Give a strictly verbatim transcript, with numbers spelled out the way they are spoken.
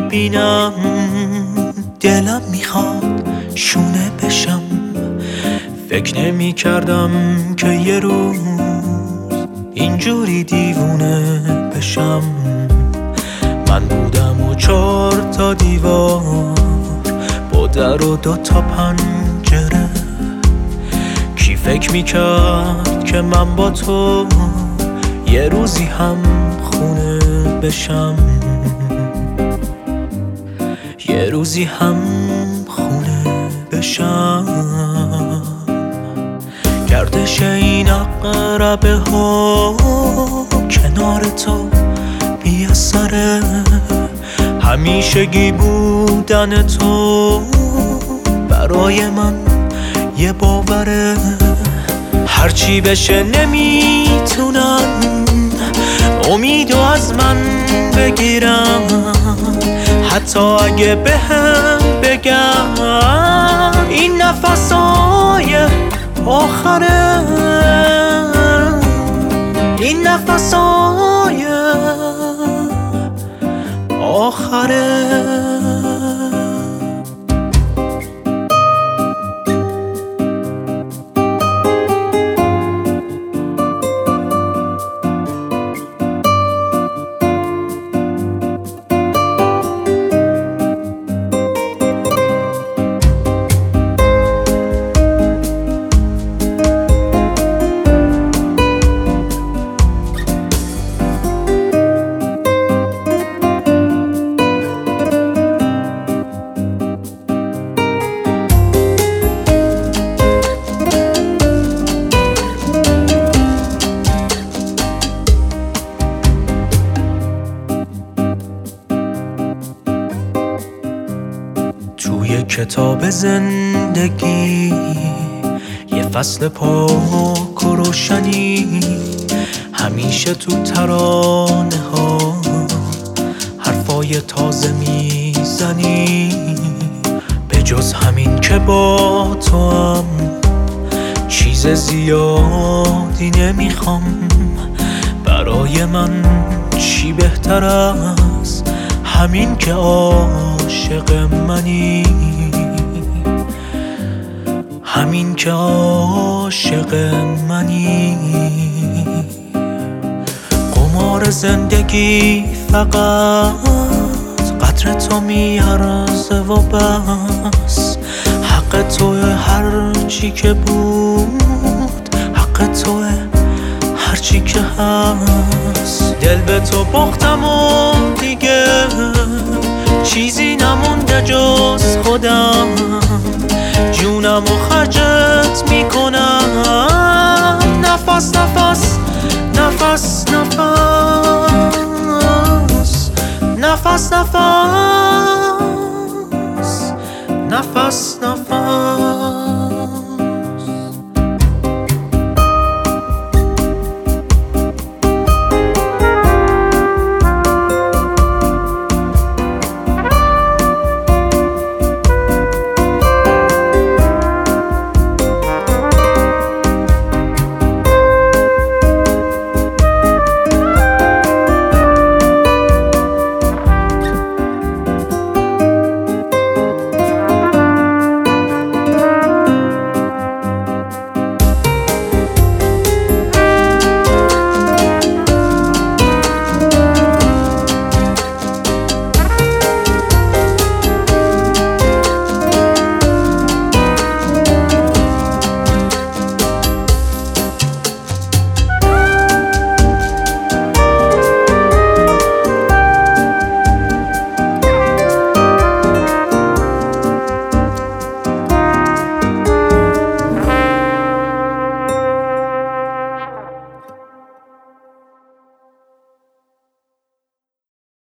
میبینم دلم میخواد شونه بشم. فکر نمی کردم که یه روز اینجوری دیوونه بشم. من بودم و چهار تا دیوار با در و دو تا پنجره. کی فکر میکرد که من با تو یه روزی هم خونه بشم، یه روزی هم خونه بشم. گردش این عقربه ها کنار تو بی اثره. همیشگی بودن تو برای من یه باوره. هرچی بشه نمیتونم امیدو از من بگیرم، حتی اگه بهم بگم این نفسای آخره، این نفسای آخره. توی کتاب زندگی یه فصل پاک و روشنی، همیشه تو ترانه ها حرفای تازه میزنی. به جز همین که با تو هم چیز زیادی نمیخوام. برای من چی بهتر از همین که عاشق منی، همین که عاشق منی. قمار زندگی فقط قدر تو میارزه و بس. حق توه هر چی که بود، حق توه هر چی که هست. دل به تو باختم و دیگه چیزی نمونده جز خودم. جونم و خرجت میکنم نفس نفس نفس نفس نفس نفس نفس